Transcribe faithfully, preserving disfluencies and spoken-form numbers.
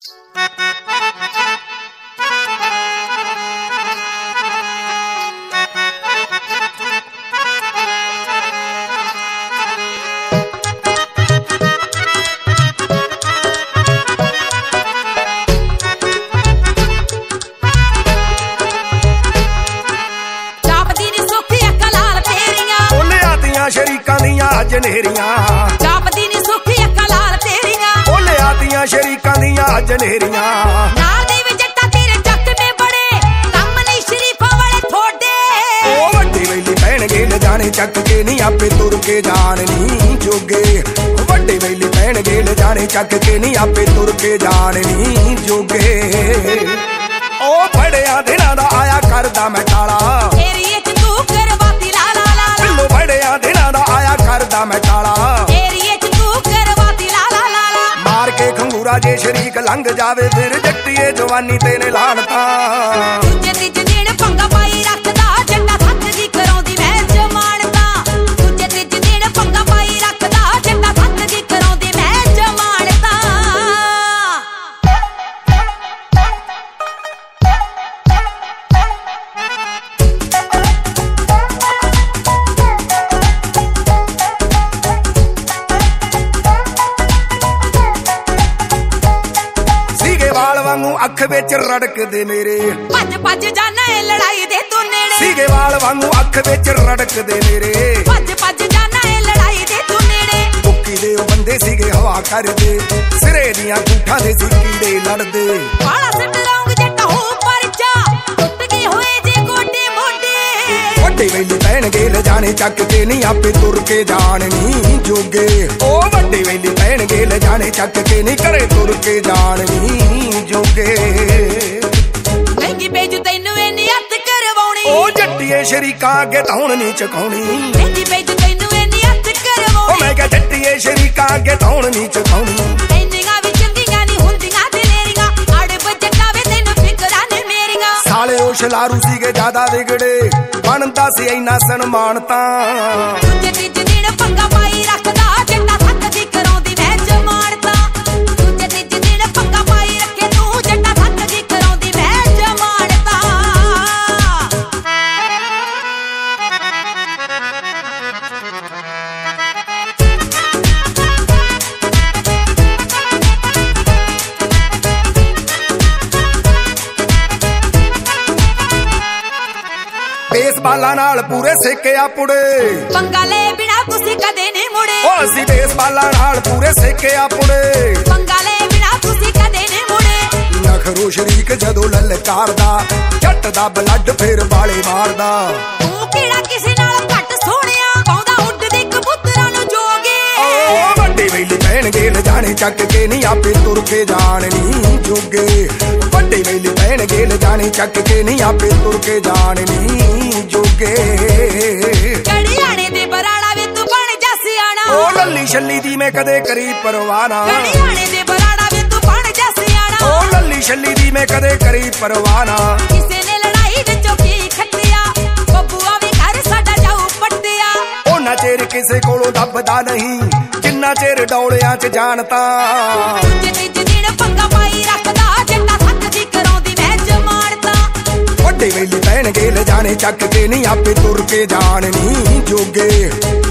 शरीकां दियां जनेरियां जापदी नी सुखी अक्खां लाल तेरियां ओ लिया दियां शरीकां दियां जनेरियां नाल दे वी जट्टा तेरे जट में बड़े कम नहीं शरीफां वाले थोड़े ओ वड्डी वेली पैणगे ले जाने चक के नी आपे तुर के जान नी जोगे वड्डी वेली पैणगे ले जाने चक के नी आपे तुर के जान नी जोगे ओ बड़िया दिनां दा आया करदा मैं टाला एरिए च तू करवाती ला ला ला बिल्लो बड़िया दिनां दा आया करदा मैं टाला एरिए च तू करवाती ला ला ला मार के खंगूरा जे शरीक लंघ जावे फिर जट्टीए जवानी तेने लानता तुझे तिज दिन पंगा पाई रखदा जट्टा थक जी कराउंदी मैं जमानता तुझे तिज दिन पंगा पाई रखदा जट्टा थक जी कराउंदी मैं जमानता वांगू अख विच रड़कदे मेरे भज भज जाना ए लड़ाई दे तू नेड़े सीगे वाल वांगू अख विच रड़कदे मेरे भज भज जाना ए लड़ाई दे तू नेड़े मुक्की दे ओ बंदे सीगे हवा करदे सिरे दियां गूठां दे सिक्की दे लड़दे बाला सट रंग जट्टा हो परचा टुट गए होए जे गोडे मोडे वड्डे वेली पैणगे ले जाने चक के नी आपे तुर के जान नी जोगे ओ वड्डे वेली पैणगे ले जाने चक के नी करे तुर के जान नी जोगे महंगी बेजू तैनू इन्नी हत्थ करवाउणी ओ जट्टीए शरीकां अगे धौण नी चकाउणी महंगी बेजू तैनू इन्नी हत्थ करवाउणी ओ मैं कह जट्टीए शरीकां अगे धौण नी चकाउणी इंदियां भी चंगियां नी हुंदियां दिलेरियां आड़े बजटा वे तैनू फिकरां ने मेरियां साले ओ शलारू सीगे ज्यादा विगड़े बनदा सी इन्ना सन्मानता तुझे तिज दिन पंगा पाई रखदा जट्टा थक दी कराउंदी मैं जमानता तुझे तिज दिन पंगा पाई रखे तू जट्टा थक दी कराउंदी मैं जमानता बेसबाला नाल पूरे सेकिया पुड़े पंगा ले बिना तुसी कदे नहीं मुड़े ओ असी बेसबाला नाल पूरे सेकिया पुड़े पंगा ले बिना तुसी कदे नहीं मुड़े नखरो शरीक जदों ललकारदा जट दा ब्लड फिर बाले मारदा तू किहड़ा किसे नाल घट सोहणिया पाउंदा उड्ड दे कबूतरां नु जोगे ओ वड्डे वेली पैणगे ले जाने चक के नी आपे तुर के जान नी जोगे वड्डे वेली पैणगे ले जाने चक के नी आपे तुर के जान नी जोगे गड़ियाणे दे बराड़ा वे तू बन जा सियाणा ओ लल्ली छल्ली दी मैं कदे करी परवाना गड़ियाणे दे बराड़ा वे तू बन जा सियाणा ओ लल्ली छल्ली दी मैं कदे करी परवाना किसे ने लड़ाई विचों की खट्टिया बब्बूआ वी घर साडा जाऊ पट्टिया ओ ना चेर किसे कोलों दबदा नहीं जिन्ना चेर डौलियां च जानता तुझे तिज दिन पंगा पाई रखदा जट्टा थक दी कराउंदी मैं जमानता वड्डे वेली पैणगे ले जाने चक के नी आपे तुर के जान नी जोगे